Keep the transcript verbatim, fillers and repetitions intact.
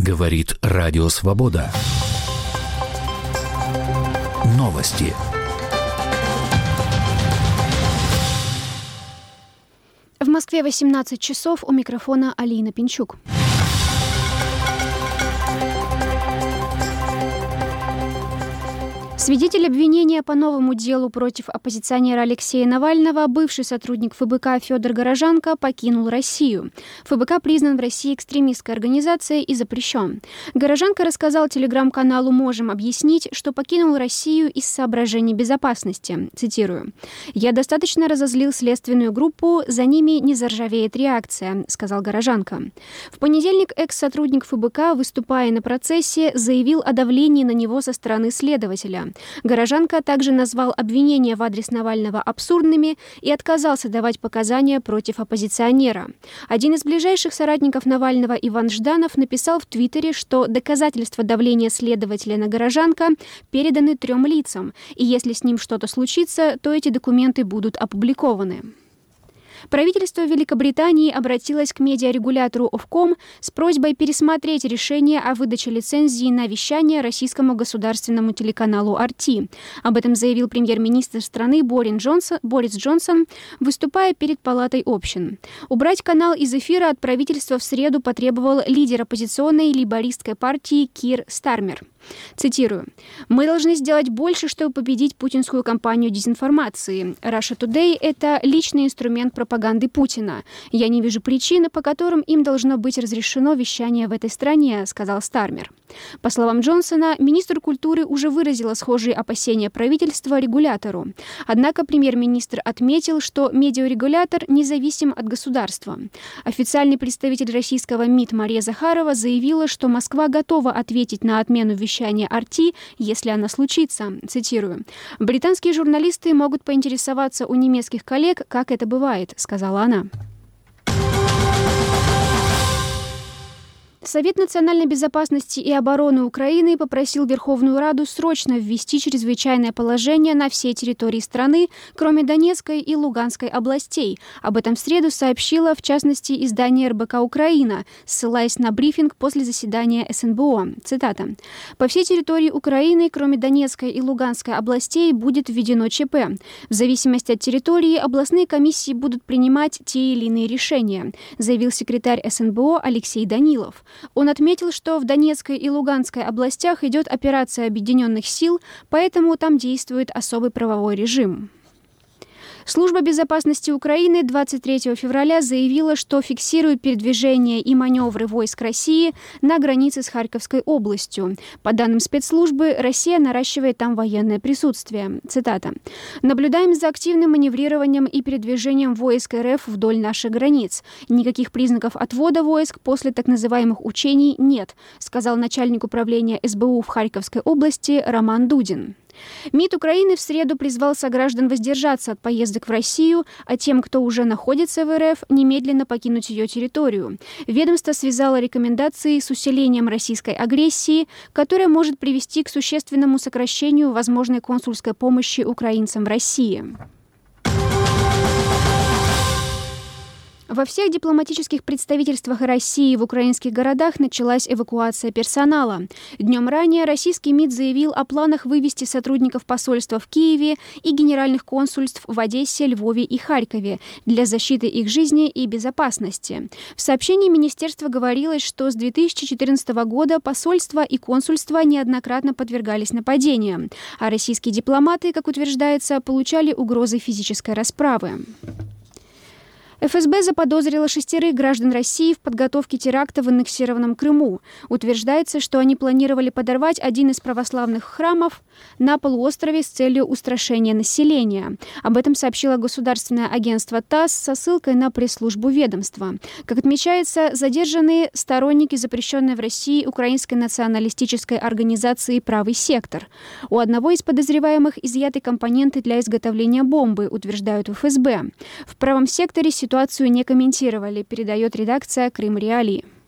Говорит Радио Свобода. Новости. В Москве восемнадцать часов, у микрофона Алина Пинчук. Свидетель обвинения по новому делу против оппозиционера Алексея Навального, бывший сотрудник ФБК Федор Горожанко, покинул Россию. ФБК признан в России экстремистской организацией и запрещен. Горожанко рассказал телеграм-каналу «Можем объяснить», что покинул Россию из соображений безопасности. Цитирую. «Я достаточно разозлил следственную группу, за ними не заржавеет реакция», — сказал Горожанко. В понедельник экс-сотрудник ФБК, выступая на процессе, заявил о давлении на него со стороны следователя. Горожанко также назвал обвинения в адрес Навального абсурдными и отказался давать показания против оппозиционера. Один из ближайших соратников Навального, Иван Жданов, написал в Твиттере, что доказательства давления следователя на Горожанко переданы трем лицам, и если с ним что-то случится, то эти документы будут опубликованы. Правительство Великобритании обратилось к медиарегулятору Ofcom с просьбой пересмотреть решение о выдаче лицензии на вещание российскому государственному телеканалу ар ти. Об этом заявил премьер-министр страны Борис Джонсон, Борис Джонсон, выступая перед Палатой общин. Убрать канал из эфира от правительства в среду потребовал лидер оппозиционной лейбористской партии Кир Стармер. Цитирую. «Мы должны сделать больше, чтобы победить путинскую кампанию дезинформации. Russia Today – это личный инструмент пропаганды Путина. Я не вижу причины, по которым им должно быть разрешено вещание в этой стране», – сказал Стармер. По словам Джонсона, министр культуры уже выразила схожие опасения правительства регулятору. Однако премьер-министр отметил, что медиарегулятор независим от государства. Официальный представитель российского МИД Мария Захарова заявила, что Москва готова ответить на отмену вещания ар ти, если она случится. Цитирую. «Британские журналисты могут поинтересоваться у немецких коллег, как это бывает», — сказала она. Совет национальной безопасности и обороны Украины попросил Верховную Раду срочно ввести чрезвычайное положение на всей территории страны, кроме Донецкой и Луганской областей. Об этом в среду сообщило, в частности, издание эр бэ ка «Украина», ссылаясь на брифинг после заседания эс эн бэ о. Цитата. «По всей территории Украины, кроме Донецкой и Луганской областей, будет введено че пэ. В зависимости от территории областные комиссии будут принимать те или иные решения», заявил секретарь эс эн бэ о Алексей Данилов. Он отметил, что в Донецкой и Луганской областях идет операция объединенных сил, поэтому там действует особый правовой режим. Служба безопасности Украины двадцать третьего февраля заявила, что фиксирует передвижение и маневры войск России на границе с Харьковской областью. По данным спецслужбы, Россия наращивает там военное присутствие. Цитата. «Наблюдаем за активным маневрированием и передвижением войск эр эф вдоль наших границ. Никаких признаков отвода войск после так называемых учений нет», сказал начальник управления эс бэ у в Харьковской области Роман Дудин. МИД Украины в среду призвал сограждан воздержаться от поездок в Россию, а тем, кто уже находится в эр эф, немедленно покинуть ее территорию. Ведомство связало рекомендации с усилением российской агрессии, которая может привести к существенному сокращению возможной консульской помощи украинцам в России. Во всех дипломатических представительствах России в украинских городах началась эвакуация персонала. Днем ранее российский МИД заявил о планах вывести сотрудников посольства в Киеве и генеральных консульств в Одессе, Львове и Харькове для защиты их жизни и безопасности. В сообщении министерства говорилось, что с две тысячи четырнадцатого года посольства и консульства неоднократно подвергались нападениям, а российские дипломаты, как утверждается, получали угрозы физической расправы. эф эс бэ заподозрила шестерых граждан России в подготовке теракта в аннексированном Крыму. Утверждается, что они планировали подорвать один из православных храмов на полуострове с целью устрашения населения. Об этом сообщило государственное агентство ТАСС со ссылкой на пресс-службу ведомства. Как отмечается, задержанные сторонники запрещенной в России украинской националистической организации «Правый сектор». У одного из подозреваемых изъяты компоненты для изготовления бомбы, утверждают в эф эс бэ. В «Правом секторе» ситуацию не комментировали, передает редакция Крым Реалии.